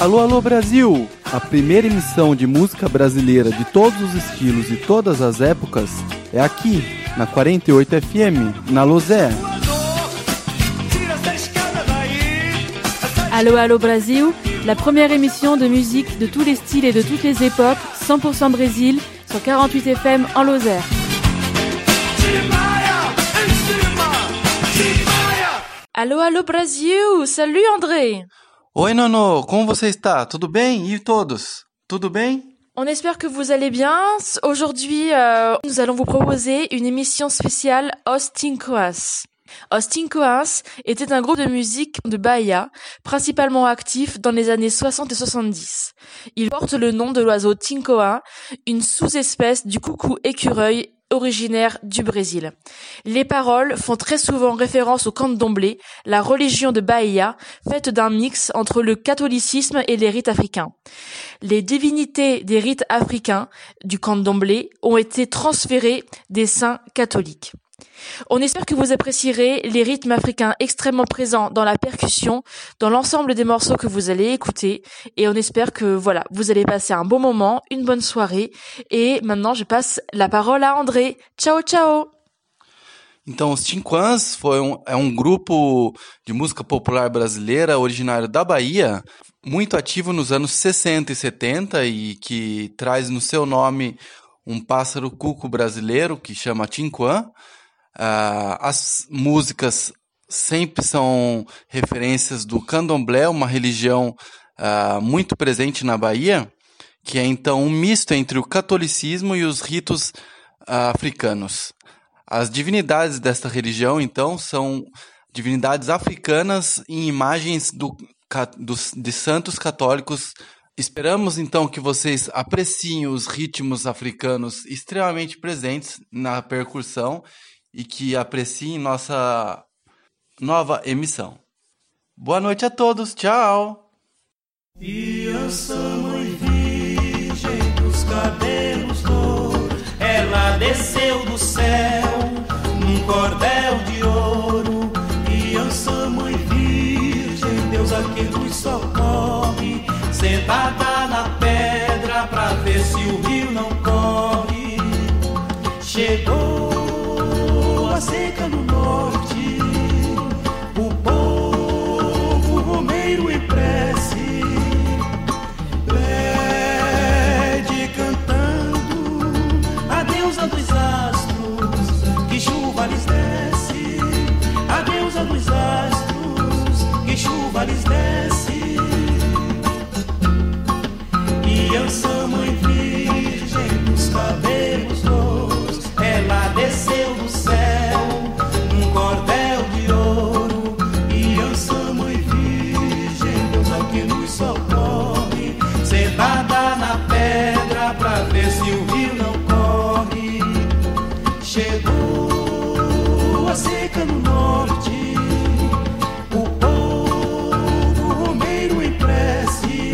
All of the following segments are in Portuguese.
Alô, alô Brasil! A primeira emissão de música brasileira de todos os estilos e todas as épocas é aqui, na 48 FM, na Lozère. Allo Allo Brasil, la première émission de musique de tous les styles et de toutes les époques, 100% Brésil, sur 48 FM en Lozère. Allo Allo Brasil, salut André! Oi Nono, como você está? Tudo bem? E todos? Tudo bem? On espère que vous allez bien. Aujourd'hui, nous allons vous proposer une émission spéciale Os Tincoas. Os Tincoas était un groupe de musique de Bahia, principalement actif dans les années 60 et 70. Il porte le nom de l'oiseau tincoa, une sous-espèce du coucou écureuil originaire du Brésil. Les paroles font très souvent référence au candomblé, la religion de Bahia, faite d'un mix entre le catholicisme et les rites africains. Les divinités des rites africains du candomblé ont été transférées des saints catholiques. On espère que vous apprécierez les rythmes africains extrêmement présents dans la percussion, dans l'ensemble des morceaux que vous allez écouter, et on espère que voilà, vous allez passer un bon moment, une bonne soirée, et maintenant je passe la parole à André. Ciao, ciao! Então, os Tincoas é um grupo de música popular brasileira originário da Bahia, muito ativo nos anos 60 e 70 e que traz no seu nome um pássaro cuco brasileiro que chama tincoã. As músicas sempre são referências do candomblé, uma religião muito presente na Bahia, que é então um misto entre o catolicismo e os ritos africanos. As divindades desta religião, então, são divindades africanas em imagens de santos católicos. Esperamos, então, que vocês apreciem os ritmos africanos extremamente presentes na percussão e que apreciem nossa nova emissão. Boa noite a todos, tchau! Criança mãe virgem dos cabelos louros, ela desceu do céu num cordel de ouro. Criança mãe virgem, Deus aqui nos socorre, sentada na pedra pra ver se o rio não corre. Chegou a seca no norte, o povo romeiro em prece, pede cantando a deusa dos astros, que chuva lhes desce, a deusa dos astros, que chuva lhes desce. Criança mãe virgem dos cabelos louros, ela desceu do céu num cordel de ouro. Criança mãe virgem, Deus aqui nos socorre, sentada na pedra pra ver se o rio não corre. Chegou a seca no norte, o povo romeiro em prece,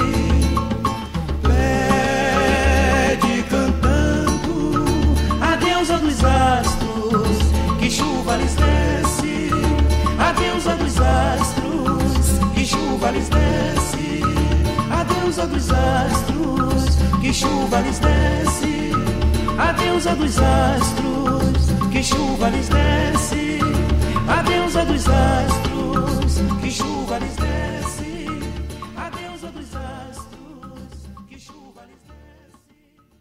pede cantando a deusa dos astros, que chuva lhes desce, a deusa dos astros, que chuva lhes desce, a deusa dos astros, que chuva lhes desce, a deusa dos astros, que chuva lhes desce, a deusa dos astros, que chuva lhes desce, a deusa dos astros, que chuva lhes desce.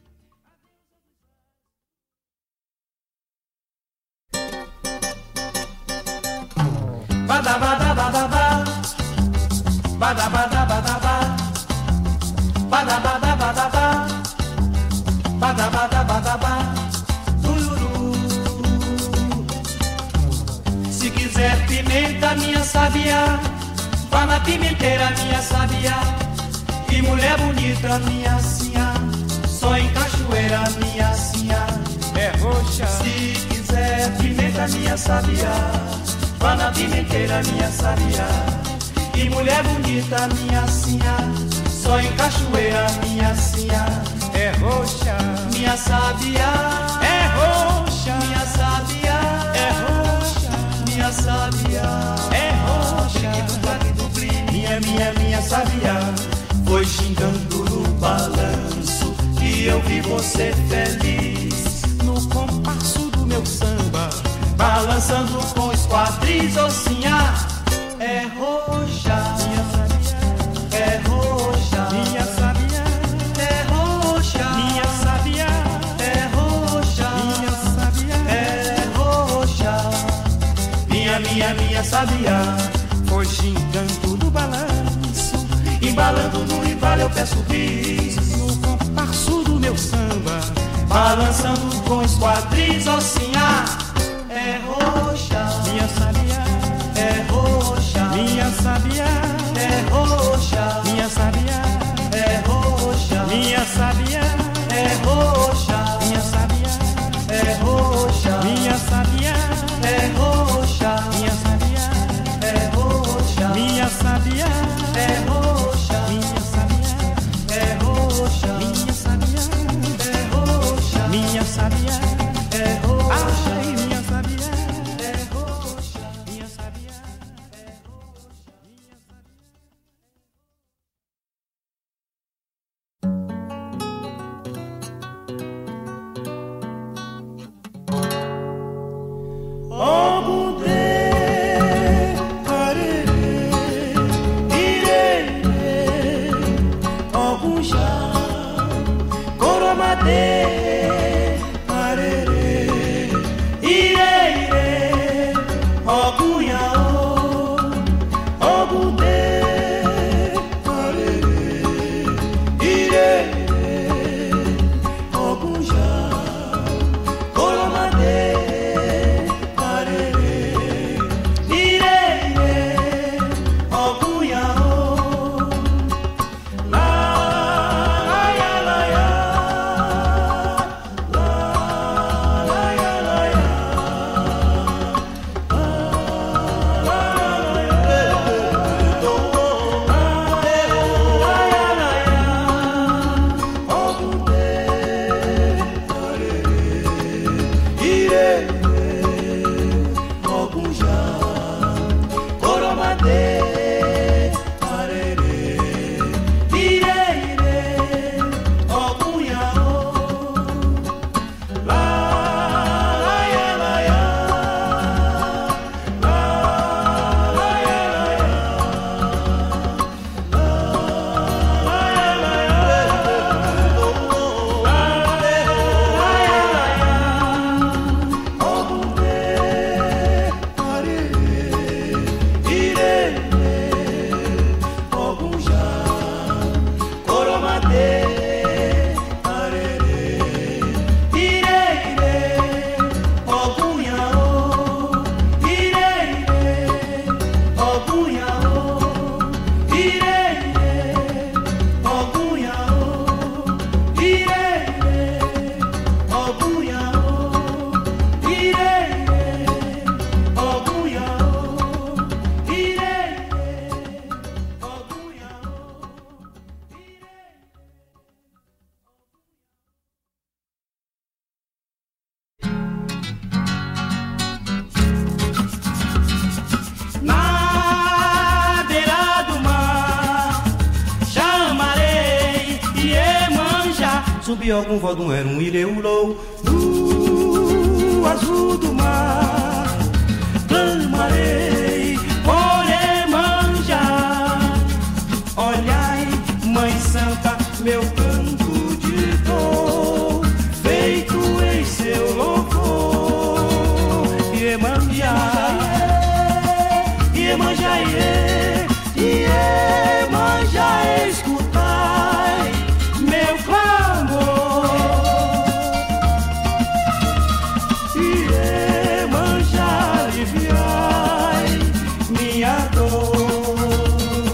Bada bada bada ba, bada bada bada ba, bada bada bada ba, bada bada bada ba, tururu. Se quiser pimenta, minha sabiá, vá na pimenteira, minha sabiá. Que mulher bonita, minha sinha, só em cachoeira, minha sinha é roxa. Se quiser pimenta, minha sabiá, vá na pimenteira, minha sabiá. Que mulher bonita, minha sinha, só em cachoeira, minha sinha é roxa. Minha sabiá é roxa, minha sabiá é roxa, minha sabiá é roxa. Que do vale do brilho, minha sabiá foi eu vi você feliz no compasso do meu samba, balançando com os quadris, ossinha. É roxa, minha sabia, é roxa, minha sabia, é roxa, minha sabia, é roxa, minha sabia, é roxa. Minha sabia, foi xingando do balanço, embalando no embalo eu peço bis, no compasso do meu samba, balançando com os quadris, ossinha. É roxa, minha sabia, é roxa, minha sabia, é roxa, minha sabia, é roxa, minha sabia, é roxa, minha sabia, é roxa, minha sabia, é roxa, minha sabia, é roxa, minha sabia, é roxa, minha sabia, é roxa, minha sabia, é roxa, minha sabia, é roxa, ai, minha sabia, é roxa, minha sabia, é roxa, minha Subiu algum vodum, era um ireulou no azul do mar. Clamarei por Iemanjá. Olhai, Mãe Santa, meu canto de dor, feito em seu louvor. Iemanjá, Iemanjá, Iemanjá, escutai meu clamor. Iemanjá, aliviai minha dor.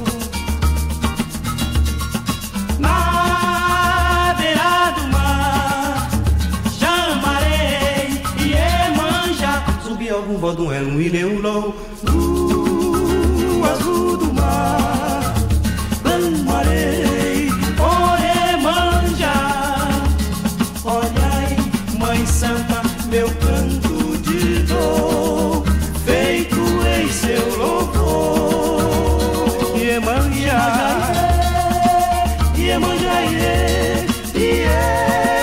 Na beira do mar chamarei Iemanjá. Subi algum vodum, era um ireulou no azul do mar. Clamarei por Iemanjá. Olhai, Mãe Santa, meu canto de dor, feito em seu louvor. Iemanjá, Iemanjá, Iemanjá.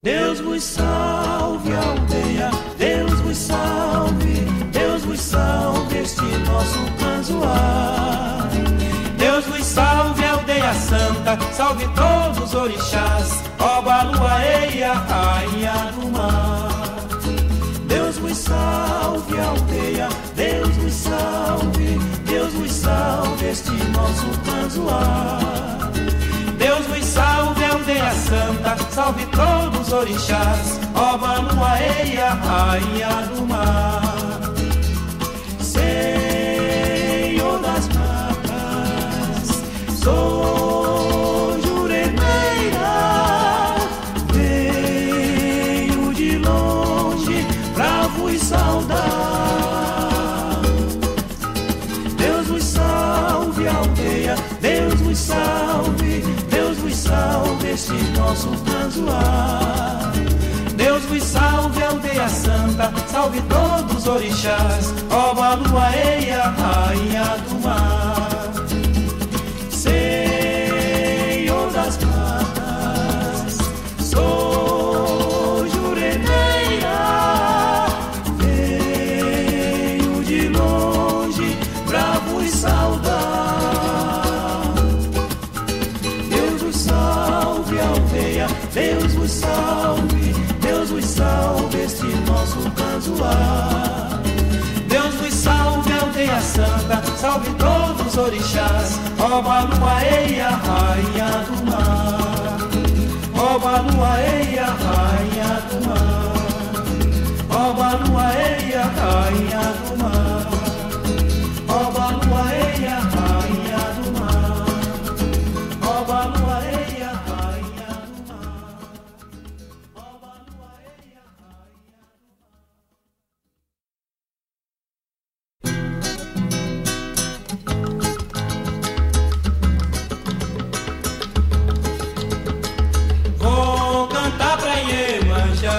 Deus vos salve, aldeia, Deus vos salve este nosso canzoar. Deus vos salve, aldeia santa, salve todos os orixás, Oba, lua, eia, rainha do mar. Deus vos salve, aldeia, Deus vos salve este nosso canzoar. Deus vos salve, aldeia santa, salve todos os orixás, Oba, lua, eia, rainha do mar. Senhor das matas, sou juremeira, venho de longe pra vos saudar. Deus vos salve, aldeia, Deus vos salve este nosso canzoar. Deus vos salve, aldeia santa, salve todos os orixás, Oba, lua, eia, rainha do mar. Senhor das matas, sou juremeira, venho de longe pra vos saudar. Deus vos salve, aldeia, Deus vos salve este nosso canzoar. Deus vos salve, aldeia santa, salve todos os orixás, Oba, lua, eia, rainha do mar. Oba, lua, eia, rainha do mar. Oba, lua, eia, rainha do mar. Oba, lua, eia, rainha do mar. Oba, lua, eia, rainha do mar. Oba, lua, eia, Vou cantar pra Iemanjá,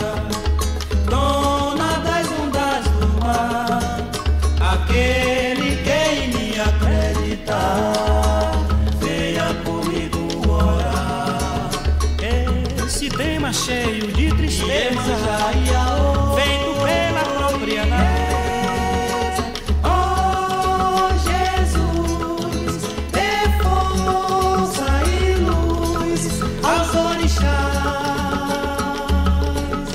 dona das ondas do mar, aquele que em mim acreditar, venha comigo orar. Esse tema cheio de tristeza, feito pela própria natureza. Oh Jesus, dê força e luz aos orixás.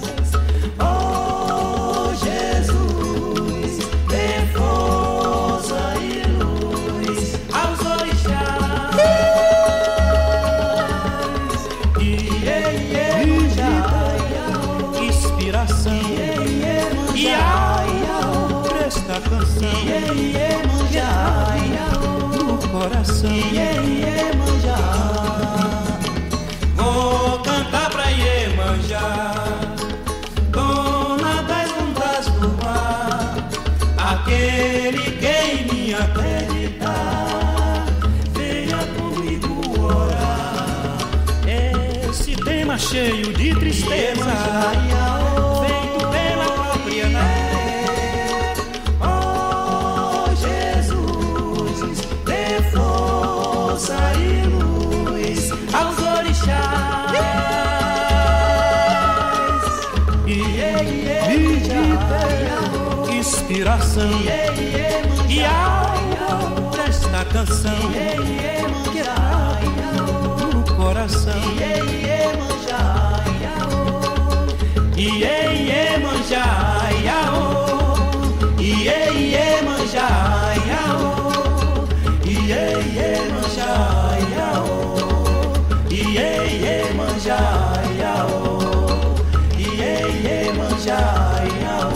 Oh Jesus, dê força e luz aos orixás. Inspiração e presta canção no coração. Vou cantar pra Iemanjá, dona das ondas do mar, aquele que em mim acreditar, venha comigo orar. Esse tema cheio de tristeza, feito pela própria natureza. Oh Jesus, dê força e luz aos orixás. Inspiração e alma presta canção que traga no coração. Iemanjá, iaô, Iemanjá, iaô, Iemanjá, iaô, Iemanjá, iaô, Iemanjá, iaô.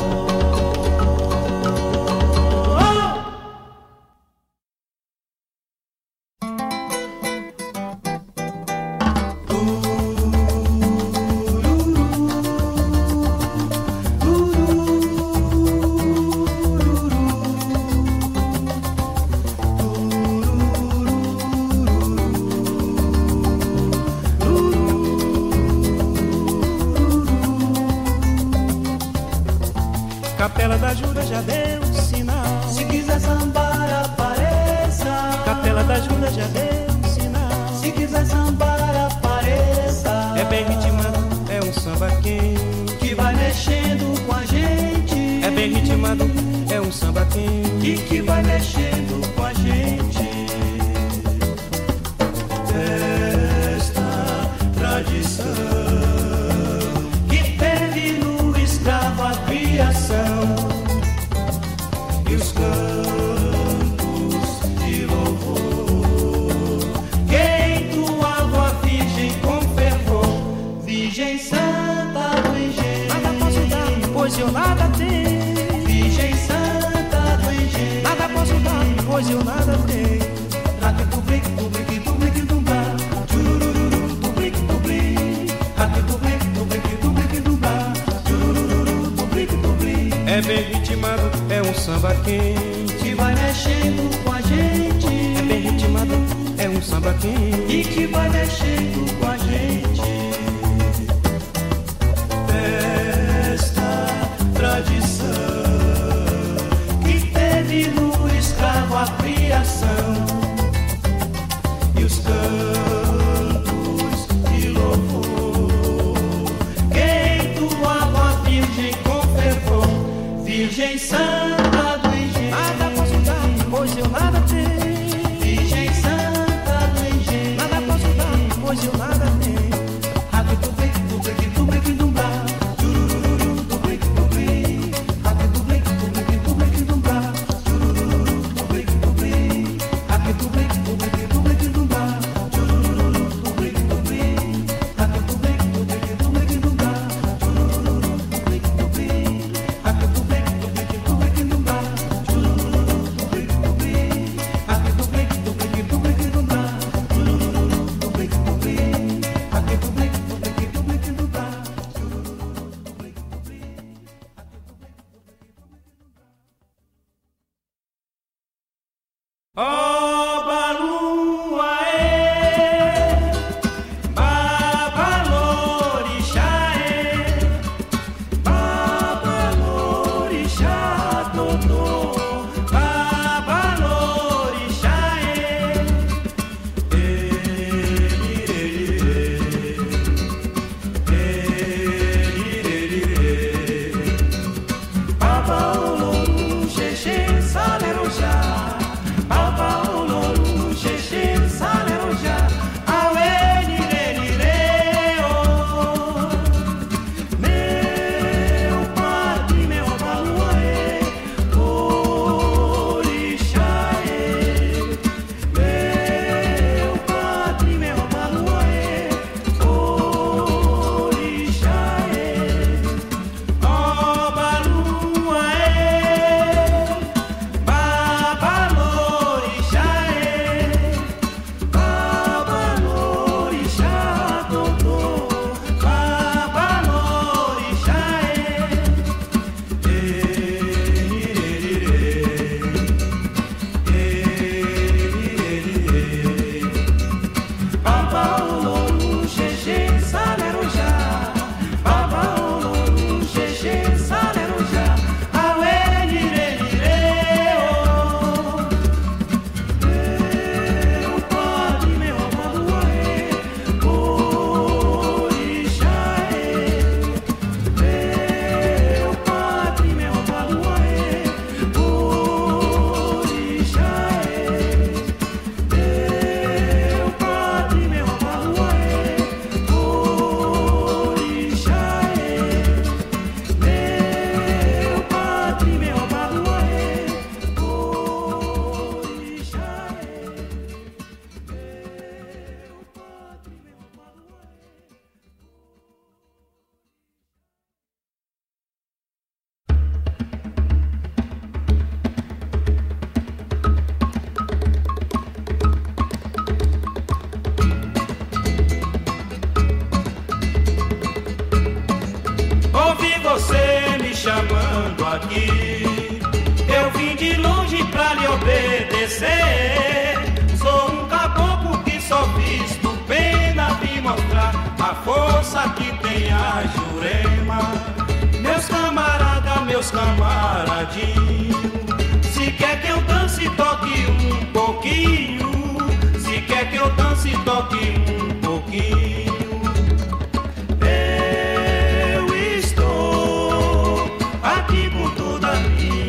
Capela da Ajuda já deu sinal. Se quiser sambar, apareça. Capela da Ajuda já deu sinal. Se quiser sambar, apareça. É bem ritmado, é ritmado é um samba quente que vai mexendo com a gente. Esta tradição que teve no escravo a criação e os cantos de louvor que entoava a Virgem com fervor. Virgem Santa do Engenho, nada posso dar, pois eu nada tenho. Virgem Santa do Engenho, Nada posso dar, pois eu nada tenho. rato do blique, do blique, do blique, do blá, churururu, do blique, do blique, rato do blique, do blique, do blique, do blá, churururu, do blique, do blique. É bem ritmado, é um samba quente Que vai mexendo com a gente. É bem ritmado, é um samba quente E que vai mexendo com a gente. Esta tradição Que teve no escravo a criação e os cantos de louvor que entoava a Virgem com fervor. Virgem Santa do Engenho, Nada posso dar, pois eu nada tenho. Virgem Santa do Engenho, Nada posso dar, pois eu nada tenho. rato do blique, do blique, do blique, do blá, churururu, do blique, do blique, rato do blique, do blique, do blique, do blá, churururu, do blique, do blique, rato do blique, do blique, do blique, do blá, churururu, do blique, do blique, rato do blique, do blique, do blique, do blá, churururu, do blique, do blique, rato do blique, do blique, do blique, do blá, churururu, do blique, do blique, rato do blique, do blique, do blique, do blá, churururu, do blique, do blique, rato do blique, do blique, do blique, do blá, churururu, do blique, do blique. Oba lua babalorixá babalorixá dodô babalorixá babaloro xexê salerojá babaloro xexê salerojá auê nirê nirê oh. Meu padre, meu baluaê orixaê. Meu padre, meu baluaê orixaê. Ó baluaê babalorixaê babalorixá dodô babalorixaê babaloro xexê salerojá babaloro xexê salerojá auê nirê nirê oh. Meu padre, meu baluaê orixaê. Meu padre, meu baluaê orixaê. Meu padre, meu baluaê chamando aqui. Eu vim de longe pra lhe obedecer. Sou um caboclo que só visto pena. Vim mostrar a força que tem a Jurema. Meus camaradas, meus camaradinhos, se quer que eu dance, toque um pouquinho. Se quer que eu dance, toque um pouquinho. Eu estou aqui com toda a minha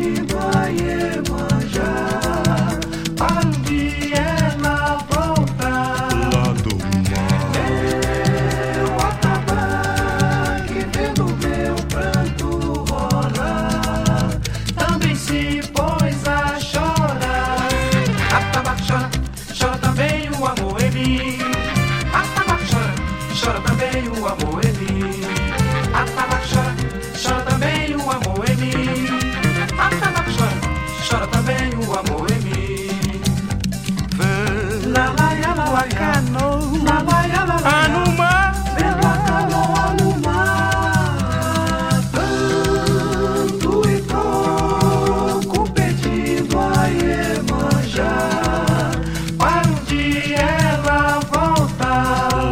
se pôs a chorar. Atabaque chora, chora também o amor em mim. Atabaque chora, chora também o amor em mim. Atabaque chora, chora também o amor em mim. Atabaque chora, chora também o amor em mim. La la ya la la ya, la la ya la la Anuma, bela canoa no mar. Tanto e troco pedindo a Iemanjá para um dia ela voltar.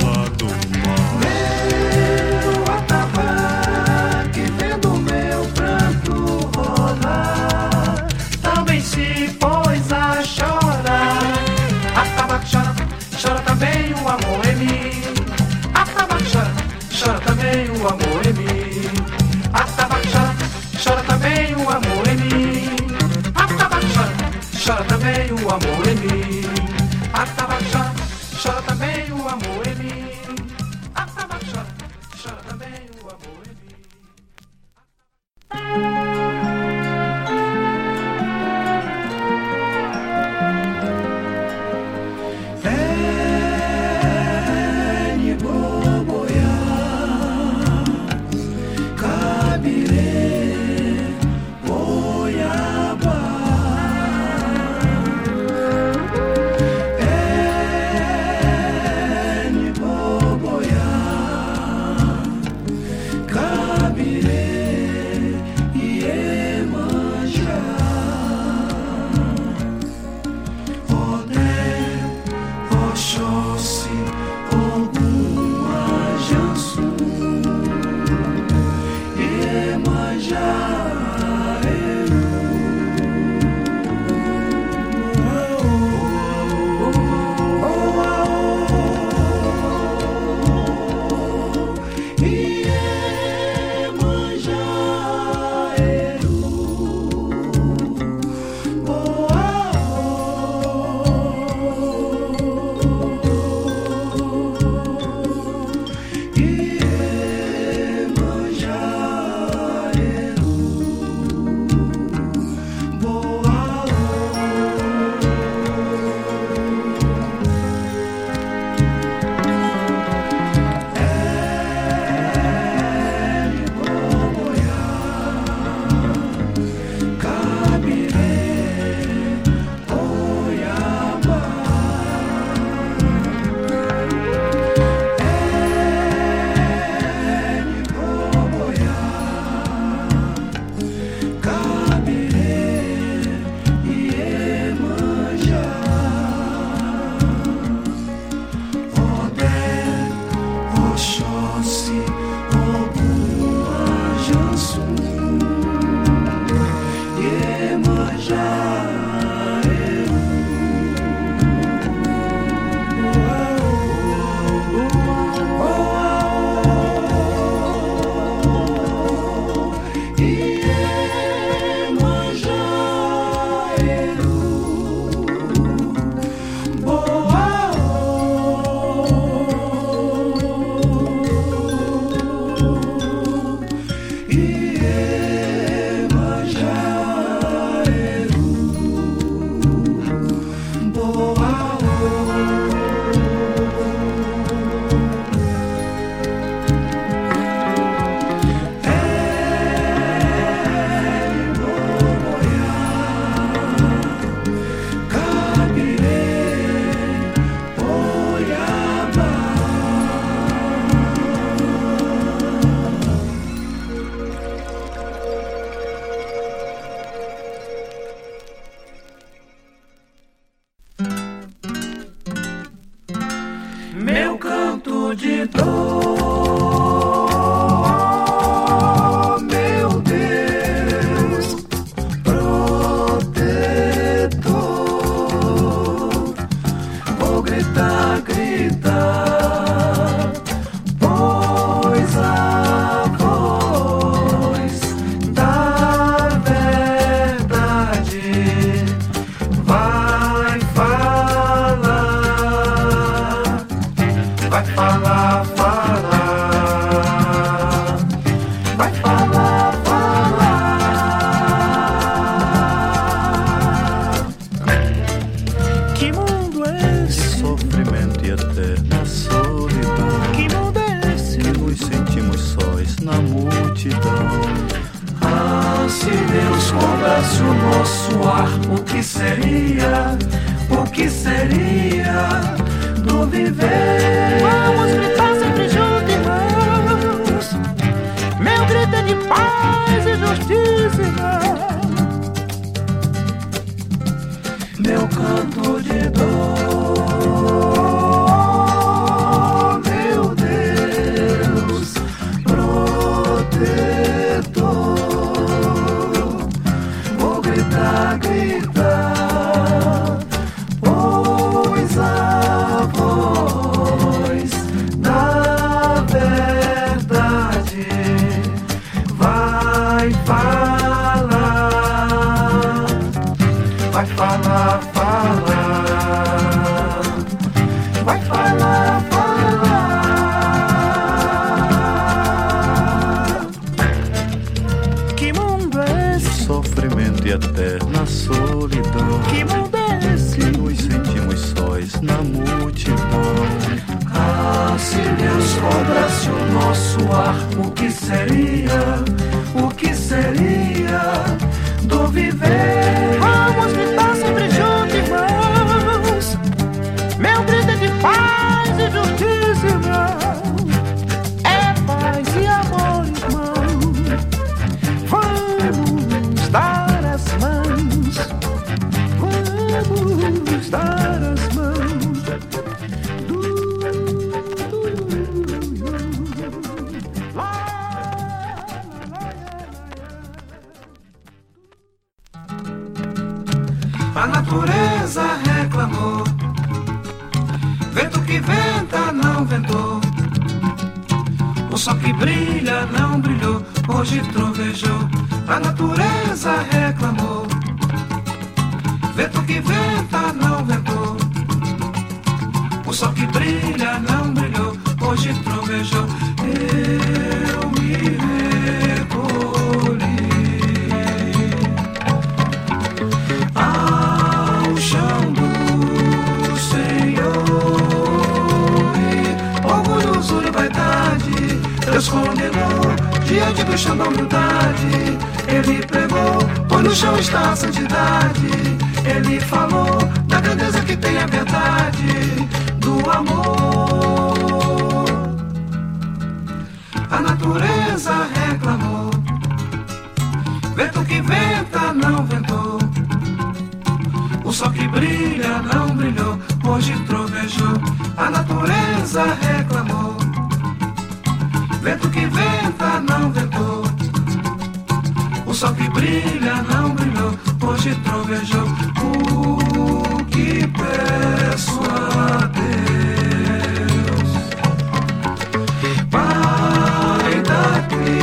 Meu atabaque vendo meu pranto rolar, também se pôs a chorar. Atabaque chora, chora também o amor em mim. Atabaque chora, chora também o amor em mim. Atabaque chora, chora também o amor em mim. Atabaque chora, chora também o amor em mim. Atabaque chora, chora também o amor em mim. Atabaque chora, chora também o amor em mim. Eni boboya, kabire, boiaba. Eni boboya, kabire, Iemanjá. Odé, Oxóssi, Ogum, Ajansu, Iemanjá, Eru. Iemanjá, Eru. Oxóssi, Ogum, Ajansu, Iemanjá, Eru. Iemanjá, Eru. Meu canto de dor, meu Deus, protetor, vou gritar, gritar, pois a voz da verdade vai falar. Vai falar no nosso ar. O que seria do viver? Vamos gritar sempre juntos, irmãos. Meu grito é de paz e justiça, irmão. Meu canto de dor, meu Deus protetor. Vou gritar, gritar, pois a voz da verdade vai falar, vai falar, falar, vai falar, falar. Que mundo é esse? Sofrimento e eterna solidão. Que mundo é esse? Nos sentimos sóis na multidão. Ah, se Deus cobrasse o nosso ar, o que seria do viver? Vamos gritar sempre juntos, irmãos. Meu grito é de paz e justiça, irmão. É paz e amor, irmão. Vamos dar as mãos. Vamos dar as mãos. A natureza reclamou, vento que venta não ventou, o sol que brilha não brilhou, hoje trovejou. A natureza reclamou, vento que venta não ventou, o sol que brilha não brilhou, hoje trovejou. Eu me recolhi ao chão do Senhor e orgulhoso de vaidade, Deus condenou diante do chão da humildade. Ele pregou, pois no chão está a santidade. Ele falou da grandeza que tem a verdade do amor. A natureza reclamou, vento que venta não ventou, o sol que brilha não brilhou, hoje trovejou. A natureza reclamou, vento que venta não ventou, o sol que brilha não brilhou, hoje trovejou. O que peço a Deus, Pai da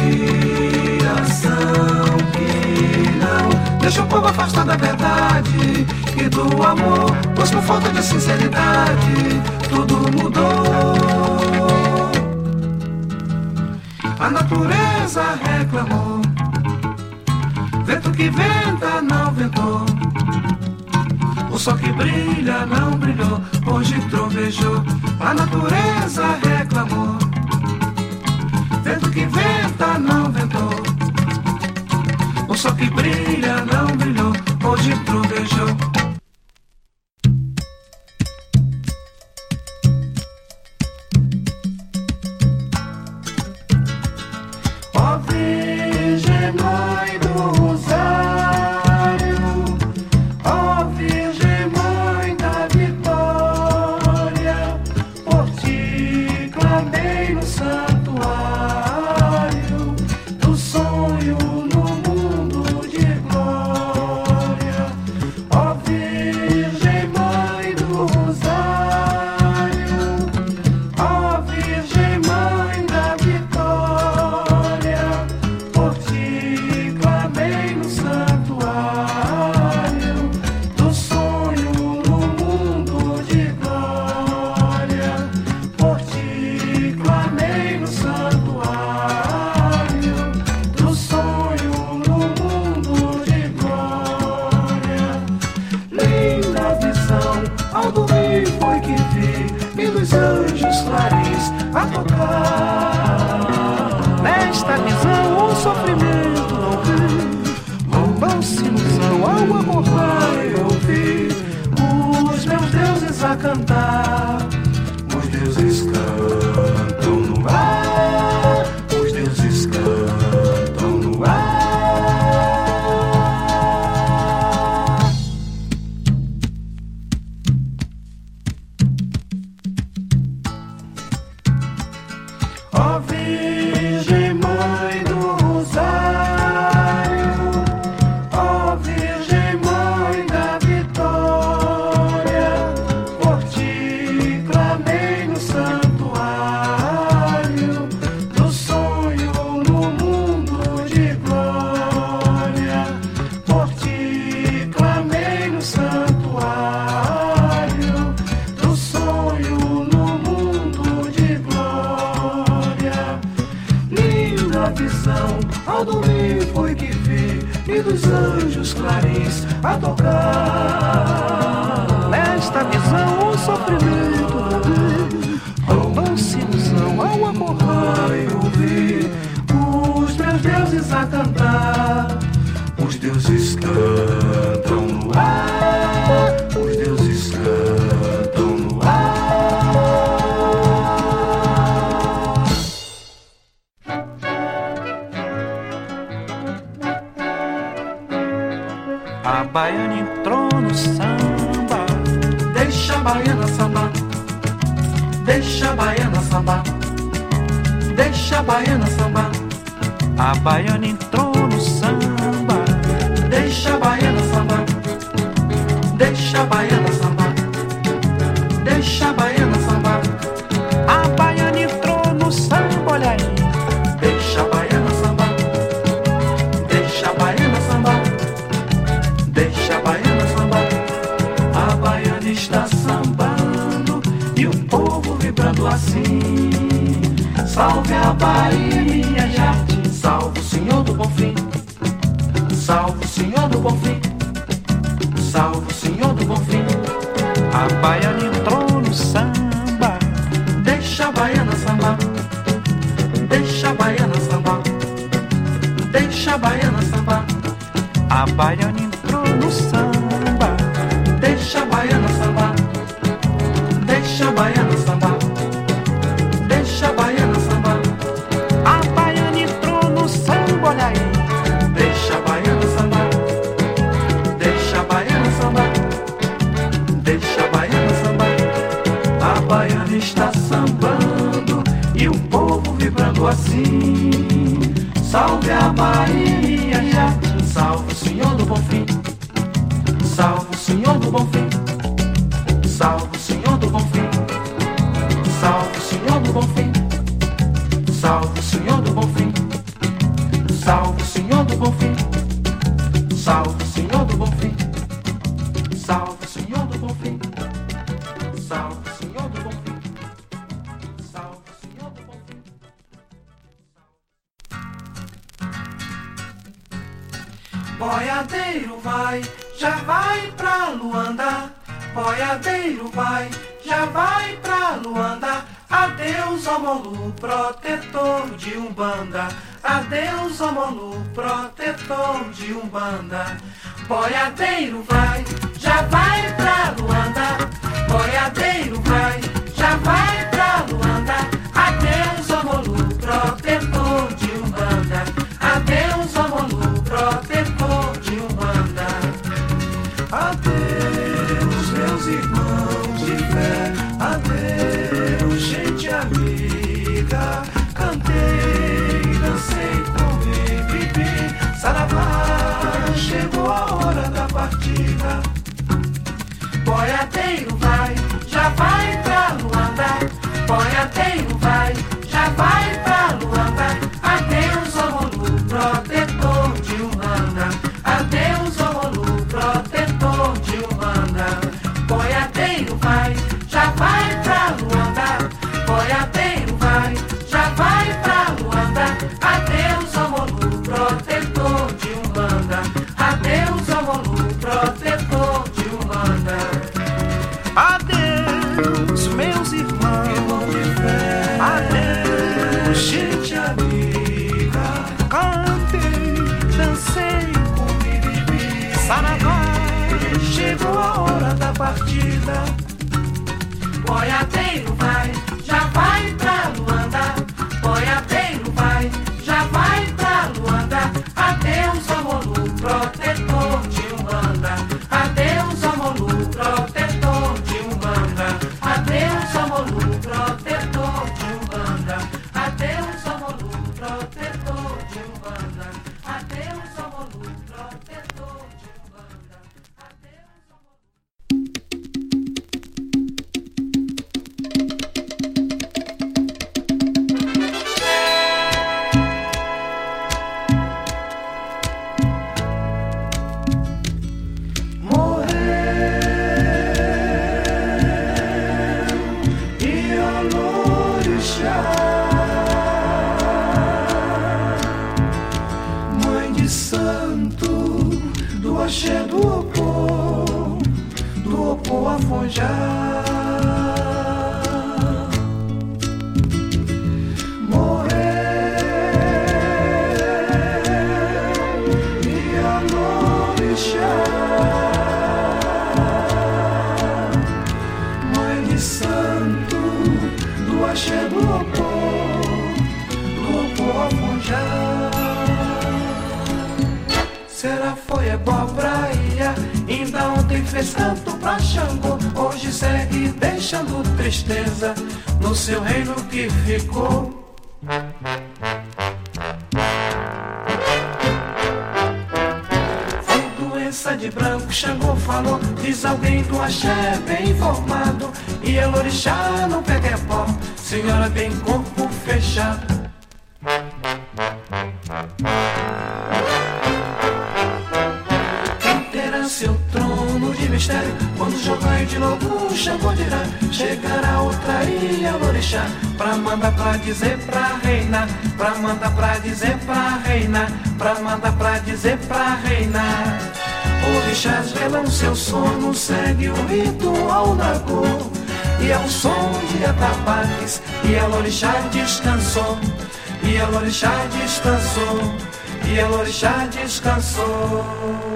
criação, que não deixa o povo afastado da verdade e do amor, pois por falta de sinceridade tudo mudou. A natureza reclamou, vento que venta não ventou, o sol que brilha não brilhou, hoje trovejou. A natureza reclamou, vento que venta não ventou, o sol que brilha não brilhou, hoje trovejou. Ó Virgem Mãe do Rosário, ó Virgem Mãe da Vitória, por ti clamei no santuário do sonho no mundo de glória. Ó Virgem Mãe do Rosário, ó Virgem Mãe da Vitória, por ti clamei no santuário do sonho no mundo de glória. Por ti clamei no santuário do sonho no mundo de glória. Linda visão, ao dormir foi que vi, e dos anjos clarins a tocar. Nesta visão o sofrimento não vem, lombou-se ilusão, cantar. Os deuses cantam no ar, os deuses cantam no ar. Ó Virgem Mãe do Rosário, ó Virgem Mãe da Vitória, por ti clamei no santuário do sonho no mundo de glória. Por ti clamei no santuário do sonho no mundo de glória. Linda visão, ao dormir foi que vi, e dos anjos clarins a tocar. Nesta visão o sofrimento vi, a doce ilusão ao acordar e ouvir os meus deuses a cantar. Os deuses cantam no ar, os deuses cantam no ar. A baiana entrou no samba. Deixa a baiana sambar, deixa a baiana sambar, deixa a baiana sambar. A baiana entrou no samba. Deixa a baiana sambar, deixa a baiana sambar, deixa a baiana sambar. A baiana entrou no samba, olha aí. Deixa a baiana sambar, deixa a baiana sambar, deixa a baiana sambar. A baiana está sambando e o povo vibrando assim. Salve a Bahia, minha gente, salve o Senhor do Bonfim. Salve o Senhor do Bonfim, salve o Senhor do Bonfim. A baiana entrou no samba. Deixa a baiana sambar, deixa a baiana sambar, deixa a baiana sambar. A baiana entrou no samba. Deixa a baiana sambar, deixa a baiana sambar, deixa a baiana sambar. A baiana entrou no samba, olha aí. Deixa a baiana sambar, deixa a baiana sambar, deixa a baiana sambar. A baiana está sambando e o povo vibrando assim. Salve a Bahia, gente, salve o Senhor do Bonfim. Salve o Senhor do Bonfim, salve o Senhor do Bonfim, salve o Senhor do Bonfim, salve o Senhor do Bonfim, salve o Senhor do Bonfim, salve o Senhor do Bonfim, salve o Senhor do Bonfim, salve o Senhor do Bonfim, salve o Senhor do Bonfim. Boiadeiro vai, já vai pra Luanda. Boiadeiro vai, já vai pra Luanda. Adeus, Omolu, protetor de Umbanda. Adeus, Omolu, protetor de Umbanda. Boiadeiro vai, já vai pra Luanda. Boiadeiro vai, já vai pra Luanda. Adeus, Omolu, protetor de Umbanda. Adeus, Omolu, protetor de Umbanda. Adeus, meus irmãos de fé. Adeus, gente amiga. Cantei, dancei, comi, bebi. Saravá, chegou a hora da partida. Boiadeiro vai, já vai pra Luanda. Boiadeiro vai, já vai pra Luanda. Adeus, Omolu, protetor de Umbanda. Adeus, Omolu, protetor de Umbanda. Boiadeiro vai, já vai pra Luanda. Boiadeiro vai, já vai pra Luanda. Adeus, Omolu, protetor de Umbanda. Adeus, Omolu, protetor de Umbanda. Adeus, meus irmãos de fé. Adeus, Gente amiga, cantei, dancei, comi, bebi. saravá. Chegou a hora da partida. boiadeiro vai, já vai pra Luanda. Boiadeiro vai, já vai pra Luanda. Adeus, Omolu, protetor de Umbanda. Adeus, Omolu, protetor de Umbanda. Adeus, Omolu, protetor de Umbanda. Adeus, Omolu, protetor de Umbanda. Adeus, Omolu, protetor de Umbanda. Adeus, axé do Opô Afonjá. Morreu e a Lorixá, mãe de santo do axé do Opô Afonjá. Será foi Ebobraia, ainda ontem fez canto pra Xangô. Hoje segue deixando tristeza no seu reino que ficou. Foi doença de branco, Xangô falou. Diz alguém do axé bem informado. E Elorixá não pega pó, senhora tem corpo fechado. Seu trono de mistério, quando jogar de novo o Xangô dirá: chegará outra ilha, Lorixá, pra mandar pra dizer pra reinar, pra mandar pra dizer pra reinar, pra mandar pra dizer pra reinar. Orixás velam seu sono, segue o ritual da cor, e é o som de atabaques, e a Lorixá descansou, e a Lorixá descansou, e a Lorixá descansou.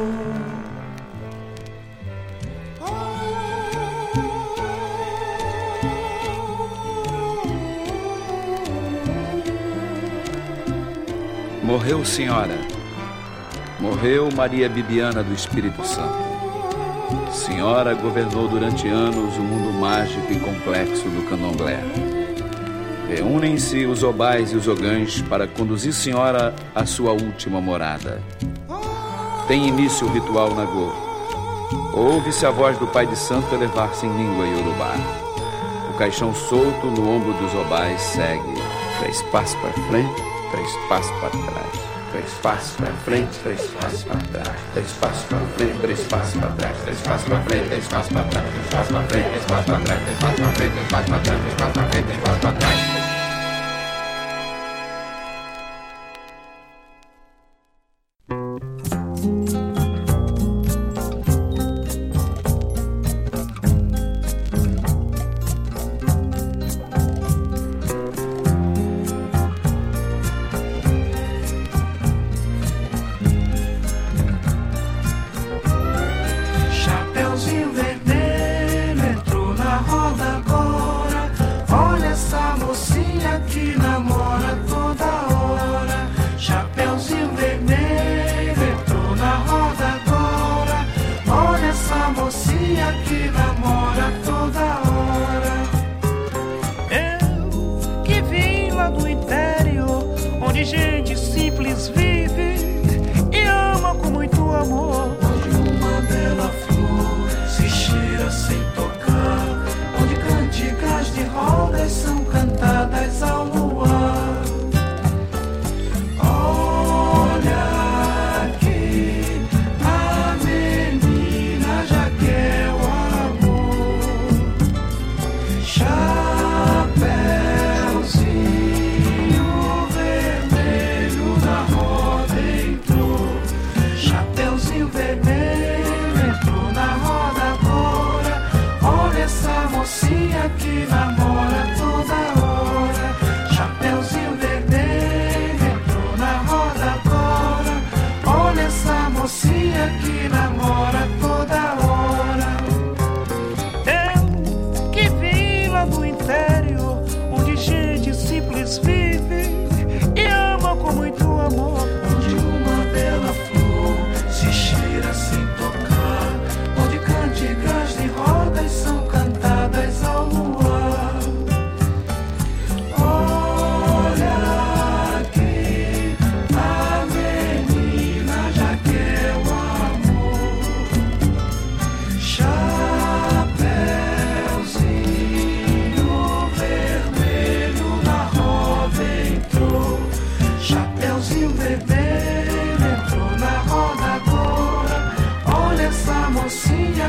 Morreu Senhora, morreu Maria Bibiana do Espírito Santo. Senhora governou durante anos o mundo mágico e complexo do candomblé. Reúnem-se os obais e os ogãs para conduzir Senhora à sua última morada. Tem início o ritual Nagô. Ouve-se a voz do Pai de Santo elevar-se em língua iorubá. O caixão solto no ombro dos obais segue 3 passos para frente, 3 passos para trás, 3 passos para frente, 3 passos para trás, 3 passos para frente, 3 passos para trás, 3 passos para frente, 3 passos para trás, 3 passos para frente, 3 passos para trás, 3 passos para frente, 3 passos para trás, 3 passos para frente, 3 passos para trás.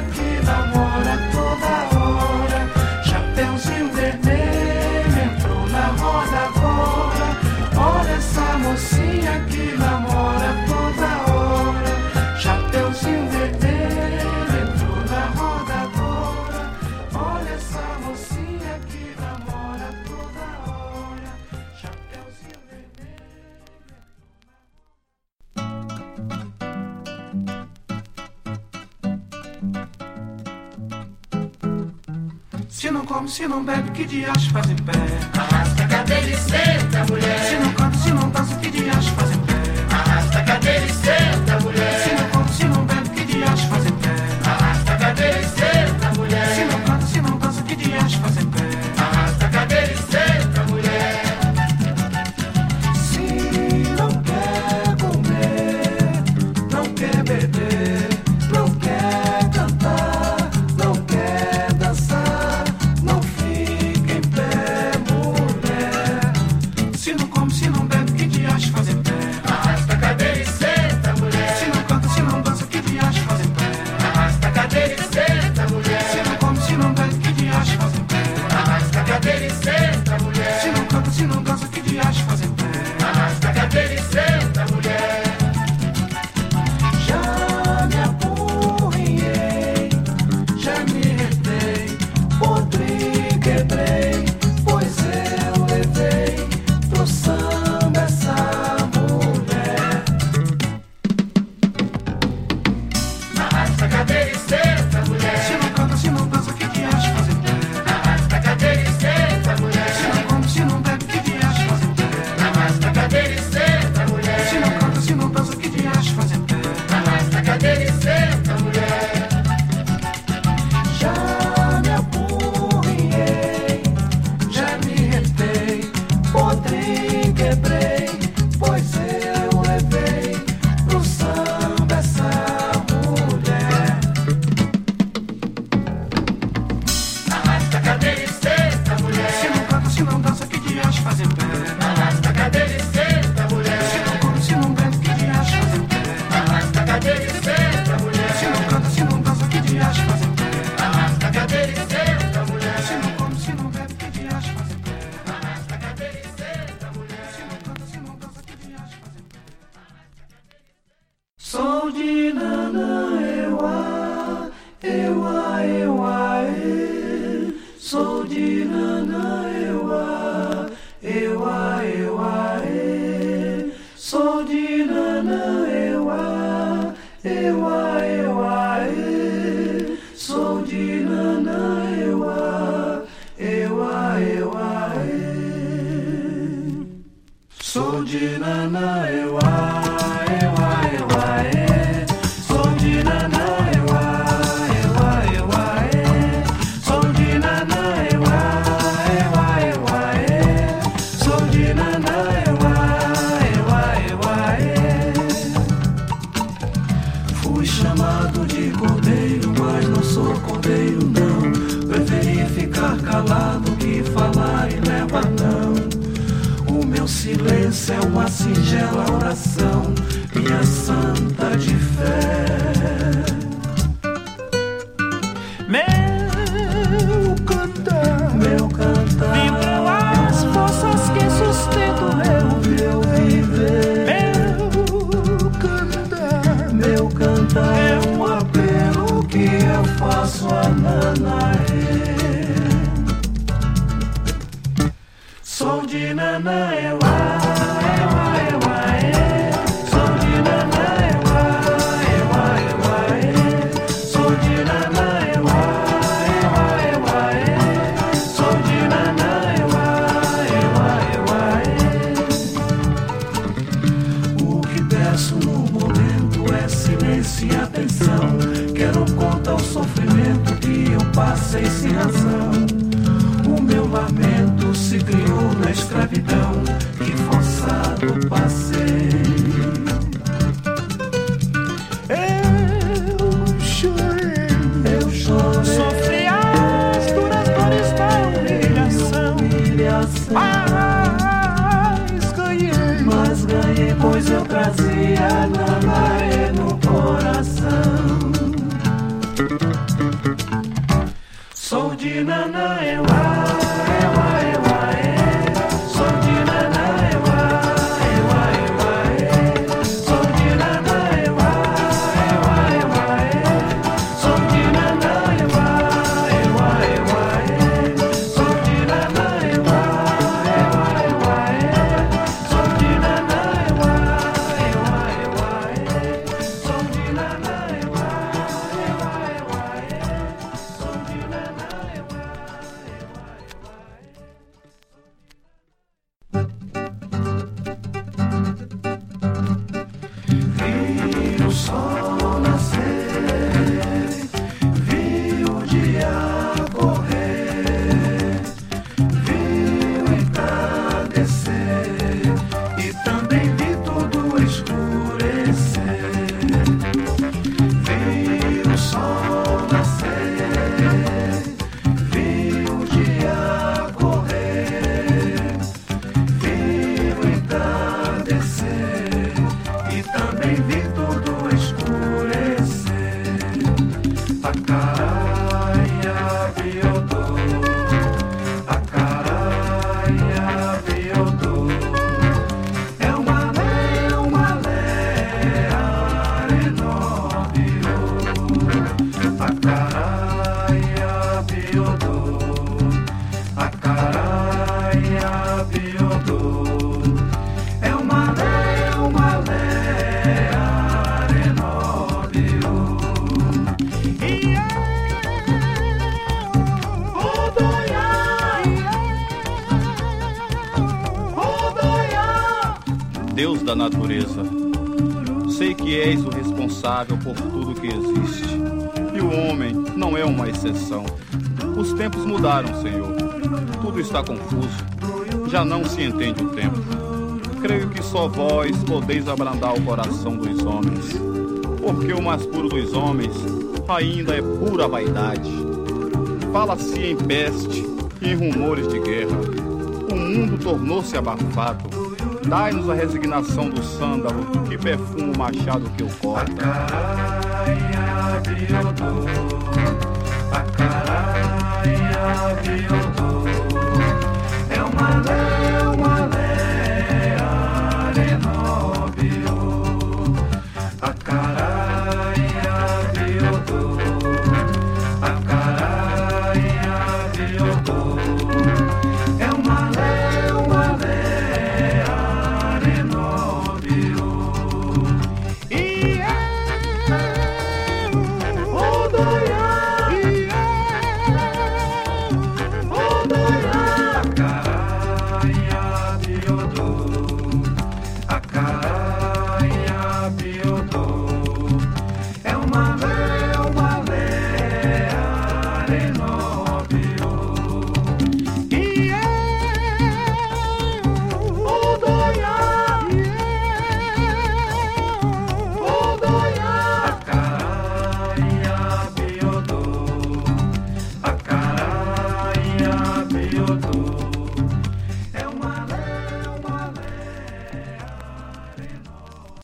que namora toda hora. Chapeuzinho vermelho entrou na roda agora. Olha essa mocinha que namora toda hora. Chapeuzinho vermelho entrou na roda agora. Olha essa mocinha que namora toda hora. Chapeuzinho vermelho. Se não come, se não bebe, que dias faz em pé? Arrasta a cadeira e senta, mulher. Se não canta, se não dança, que dias faz em pé? Arrasta a cadeira e senta, mulher. Se não come, se não bebe, que dias faz em pé? Arrasta a cadeira e senta, mulher. Se não canta, se não dança, que dias faz em pé? Arrasta a cadeira e senta, mulher. Se não quer comer, não quer beber, não quer cantar, não quer dançar, não fica em pé, mulher. Se não come, se não bebe, que dias faz em pé? Arrasta a cadeira e senta, mulher. Se não canta, se não dança, que dias faz em pé? Arrasta a cadeira e senta, mulher. Se não come, se não bebe, que dias faz em pé? Arrasta a cadeira e senta, mulher. Se não canta, se não dança, que dias faz em pé? Arrasta a cadeira e senta, mulher. Já me apurriei, já me retei, podre quebrei, pois eu levei pro samba essa mulher. Arrasta a cadeira e senta, mulher. Se não canta, se não dança, que dias faz em pé? Arrasta a cadeira e senta, Se mulher. não come, se não bebe, que dias faz em pé? Arrasta a cadeira e senta, mulher. Se não canta, se não dança, que dias faz em pé? Arrasta a cadeira e senta, mulher. Já me apurriei, já me retei, podre quebrei, pois eu levei pro samba essa mulher. Arrasta a cadeira e senta, Se mulher. não canta, se não dança, que dias faz em pé? Arrasta a cadeira e senta, Se mulher. não come, se não bebe, que dias faz em pé? Arrasta a cadeira e senta, Se mulher. não canta, se não dança, que dias faz em pé? Arrasta a cadeira e senta, Se mulher. não come, se não bebe, que dias faz em pé? Arrasta a cadeira e senta, mulher. Se não canta, se não dança, que dias faz em pé? Sou de Nanaeuá, euá, euá, e. Sou de Nanaeuá, euá, euá, e. Sou de Nanaeuá, euá, euá, e. Sou de Nanaeuá, euá, euá, e. Sou de Nanaeuá, euá, euá, e. Sou de Nanaeuá, euá, euá, e. Sou de Nanaeuá, euá, euá, e. Sou de Nanaeuá, euá, euá, e. Fui chamado de cordeiro, mas não sou cordeiro não. Preferi ficar calado que falar e leva não. O meu silêncio é uma singela oração, minha santa de fé. Meu cantar, vibram as forças que sustentam meu viver. Meu cantar é um apelo que eu faço a Nanaê. Sou de Nanaeuá, euá, euá, e. Sou de Nanaeuá, euá, euá, e. Sou de Nanaeuá, euá, euá, e. Sou de Nanaeuá, euá, euá, e. O que peço no momento é silêncio e atenção. Quero contar o sofrimento que eu passei sem razão. O meu lamento se criou na escravidão que forçado passei. Eu chorei, sofri as duras dores da humilhação. Mas ganhei, pois eu trazia Nanaê no coração. sol nascer, vi o dia correr, vi o entardecer e também vi tudo escurecer. A caraia viodô, a caraia viodô, é uma lé, arenóbio. A caraia viodô, a caraia viodô, é uma lé, arenóbio. Deus da natureza, sei que és o responsável por tudo que existe, e o homem não é uma exceção. Os tempos mudaram, Senhor, tudo está confuso, já não se entende o tempo. Creio que só vós podeis abrandar o coração dos homens, porque o mais puro dos homens ainda é pura vaidade. Fala-se em peste e em rumores de guerra, o mundo tornou-se abafado. Dai-nos a resignação do sândalo que perfuma o machado que eu corto. A caraia viodô,